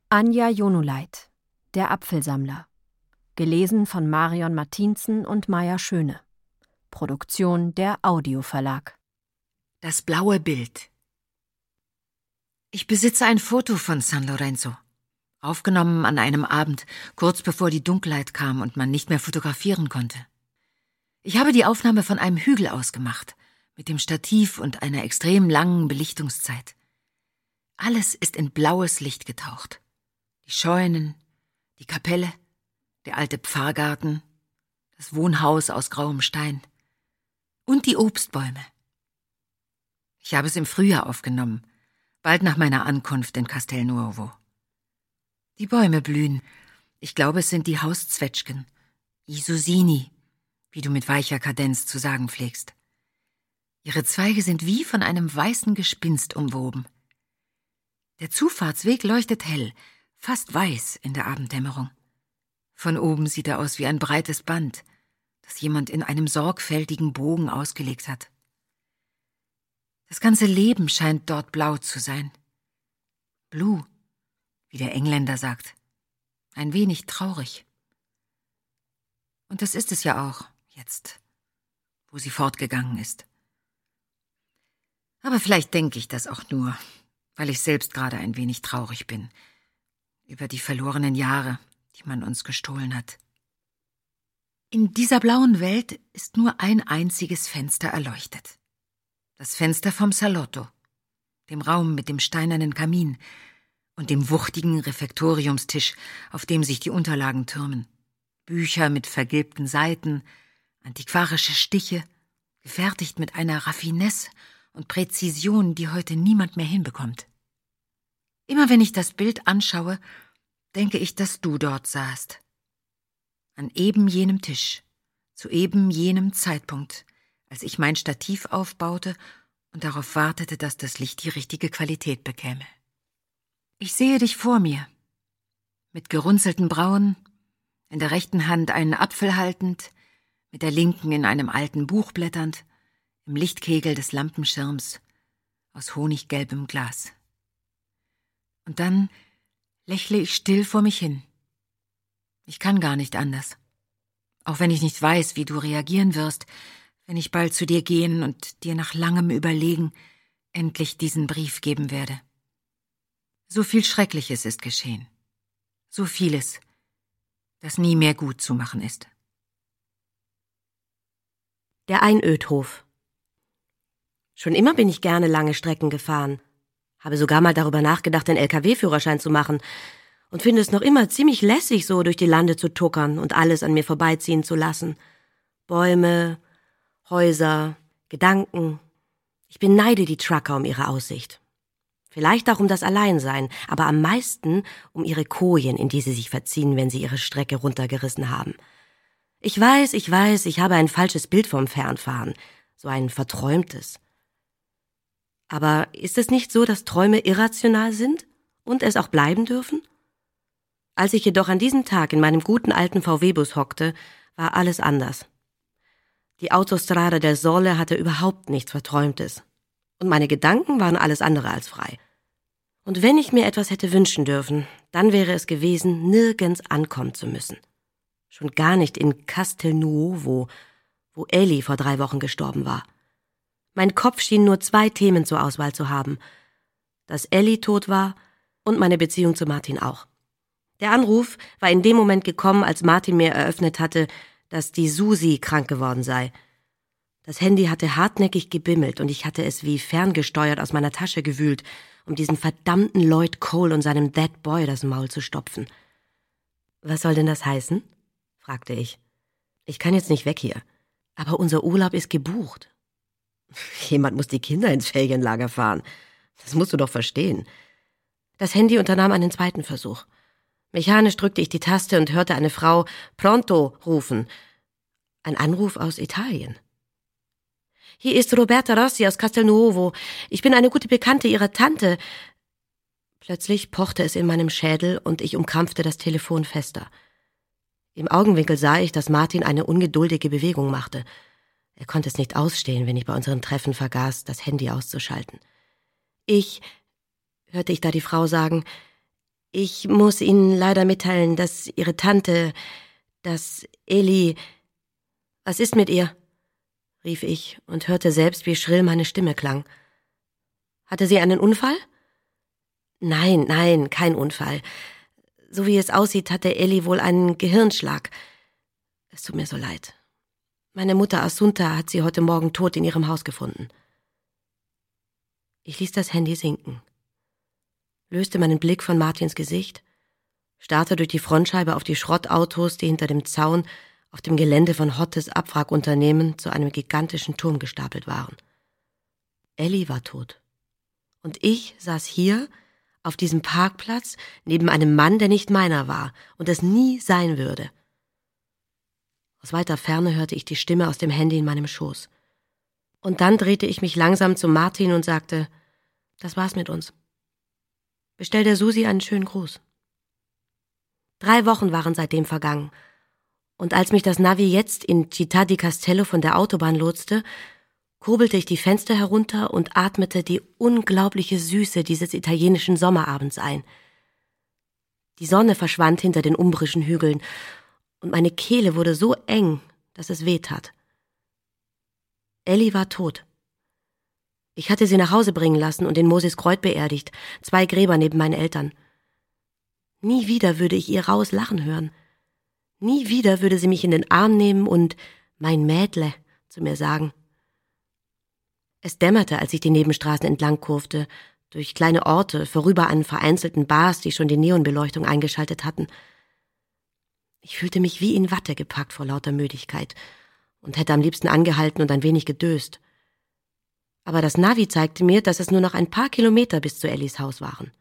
Anja Jonuleit, Der Apfelsammler. Gelesen von Marion Martinsen und Maja Schöne. Produktion der Audio Verlag. Das blaue Bild. Ich besitze ein Foto von San Lorenzo. Aufgenommen an einem Abend, kurz bevor die Dunkelheit kam und man nicht mehr fotografieren konnte. Ich habe die Aufnahme von einem Hügel aus gemacht, mit dem Stativ und einer extrem langen Belichtungszeit. Alles ist in blaues Licht getaucht. Die Scheunen, die Kapelle, der alte Pfarrgarten, das Wohnhaus aus grauem Stein und die Obstbäume. Ich habe es im Frühjahr aufgenommen, bald nach meiner Ankunft in Castelnuovo. Die Bäume blühen. Ich glaube, es sind die Hauszwetschgen, i Susini, wie du mit weicher Kadenz zu sagen pflegst. Ihre Zweige sind wie von einem weißen Gespinst umwoben. Der Zufahrtsweg leuchtet hell, fast weiß in der Abenddämmerung. Von oben sieht er aus wie ein breites Band, das jemand in einem sorgfältigen Bogen ausgelegt hat. Das ganze Leben scheint dort blau zu sein. Blue, wie der Engländer sagt. Ein wenig traurig. Und das ist es ja auch, jetzt, wo sie fortgegangen ist. Aber vielleicht denke ich das auch nur, weil ich selbst gerade ein wenig traurig bin, über die verlorenen Jahre, die man uns gestohlen hat. In dieser blauen Welt ist nur ein einziges Fenster erleuchtet. Das Fenster vom Salotto, dem Raum mit dem steinernen Kamin und dem wuchtigen Refektoriumstisch, auf dem sich die Unterlagen türmen. Bücher mit vergilbten Seiten, antiquarische Stiche, gefertigt mit einer Raffinesse und Präzision, die heute niemand mehr hinbekommt. Immer wenn ich das Bild anschaue, denke ich, dass du dort saßt. An eben jenem Tisch, zu eben jenem Zeitpunkt, als ich mein Stativ aufbaute und darauf wartete, dass das Licht die richtige Qualität bekäme. Ich sehe dich vor mir, mit gerunzelten Brauen, in der rechten Hand einen Apfel haltend, mit der linken in einem alten Buch blätternd, im Lichtkegel des Lampenschirms aus honiggelbem Glas. Und dann lächle ich still vor mich hin. Ich kann gar nicht anders. Auch wenn ich nicht weiß, wie du reagieren wirst, wenn ich bald zu dir gehen und dir nach langem Überlegen endlich diesen Brief geben werde. So viel Schreckliches ist geschehen. So vieles, das nie mehr gut zu machen ist. Der Einödhof. Schon immer bin ich gerne lange Strecken gefahren. Habe sogar mal darüber nachgedacht, den LKW-Führerschein zu machen und finde es noch immer ziemlich lässig, so durch die Lande zu tuckern und alles an mir vorbeiziehen zu lassen. Bäume, Häuser, Gedanken. Ich beneide die Trucker um ihre Aussicht. Vielleicht auch um das Alleinsein, aber am meisten um ihre Kojen, in die sie sich verziehen, wenn sie ihre Strecke runtergerissen haben. Ich weiß, ich habe ein falsches Bild vom Fernfahren, so ein verträumtes. Aber ist es nicht so, dass Träume irrational sind und es auch bleiben dürfen? Als ich jedoch an diesem Tag in meinem guten alten VW-Bus hockte, war alles anders. Die Autostrada del Sole hatte überhaupt nichts Verträumtes. Und meine Gedanken waren alles andere als frei. Und wenn ich mir etwas hätte wünschen dürfen, dann wäre es gewesen, nirgends ankommen zu müssen. Schon gar nicht in Castelnuovo, wo Ellie vor 3 Wochen gestorben war. Mein Kopf schien nur 2 Themen zur Auswahl zu haben. Dass Ellie tot war und meine Beziehung zu Martin auch. Der Anruf war in dem Moment gekommen, als Martin mir eröffnet hatte, dass die Susi krank geworden sei. Das Handy hatte hartnäckig gebimmelt und ich hatte es wie ferngesteuert aus meiner Tasche gewühlt, um diesen verdammten Lloyd Cole und seinem That Boy das Maul zu stopfen. »Was soll denn das heißen?« fragte ich. »Ich kann jetzt nicht weg hier. Aber unser Urlaub ist gebucht.« »Jemand muss die Kinder ins Ferienlager fahren. Das musst du doch verstehen.« Das Handy unternahm einen zweiten Versuch. Mechanisch drückte ich die Taste und hörte eine Frau »Pronto« rufen. Ein Anruf aus Italien. »Hier ist Roberta Rossi aus Castelnuovo. Ich bin eine gute Bekannte Ihrer Tante.« Plötzlich pochte es in meinem Schädel und ich umkrampfte das Telefon fester. Im Augenwinkel sah ich, dass Martin eine ungeduldige Bewegung machte. Er konnte es nicht ausstehen, wenn ich bei unserem Treffen vergaß, das Handy auszuschalten. »Ich«, hörte ich da die Frau sagen, Ich muss Ihnen leider mitteilen, dass Ihre Tante, dass Elli... Was ist mit ihr?« rief ich und hörte selbst, wie schrill meine Stimme klang. »Hatte sie einen Unfall?« Nein, kein Unfall. So wie es aussieht, hatte Elli wohl einen Gehirnschlag. Es tut mir so leid. Meine Mutter Assunta hat sie heute Morgen tot in ihrem Haus gefunden.« Ich ließ das Handy sinken, löste meinen Blick von Martins Gesicht, starrte durch die Frontscheibe auf die Schrottautos, die hinter dem Zaun auf dem Gelände von Hottes Abwrackunternehmen zu einem gigantischen Turm gestapelt waren. Elli war tot. Und ich saß hier auf diesem Parkplatz neben einem Mann, der nicht meiner war und es nie sein würde. Aus weiter Ferne hörte ich die Stimme aus dem Handy in meinem Schoß. Und dann drehte ich mich langsam zu Martin und sagte, das war's mit uns. Bestell der Susi einen schönen Gruß. 3 Wochen waren seitdem vergangen. Und als mich das Navi jetzt in Città di Castello von der Autobahn lotste, kurbelte ich die Fenster herunter und atmete die unglaubliche Süße dieses italienischen Sommerabends ein. Die Sonne verschwand hinter den umbrischen Hügeln und meine Kehle wurde so eng, dass es weh tat. Elli war tot. Ich hatte sie nach Hause bringen lassen und in Mosiskreuz beerdigt, 2 Gräber neben meinen Eltern. Nie wieder würde ich ihr raues Lachen hören. Nie wieder würde sie mich in den Arm nehmen und »mein Mädle« zu mir sagen. Es dämmerte, als ich die Nebenstraßen entlang kurfte, durch kleine Orte, vorüber an vereinzelten Bars, die schon die Neonbeleuchtung eingeschaltet hatten. Ich fühlte mich wie in Watte gepackt vor lauter Müdigkeit und hätte am liebsten angehalten und ein wenig gedöst. Aber das Navi zeigte mir, dass es nur noch ein paar Kilometer bis zu Ellis Haus waren.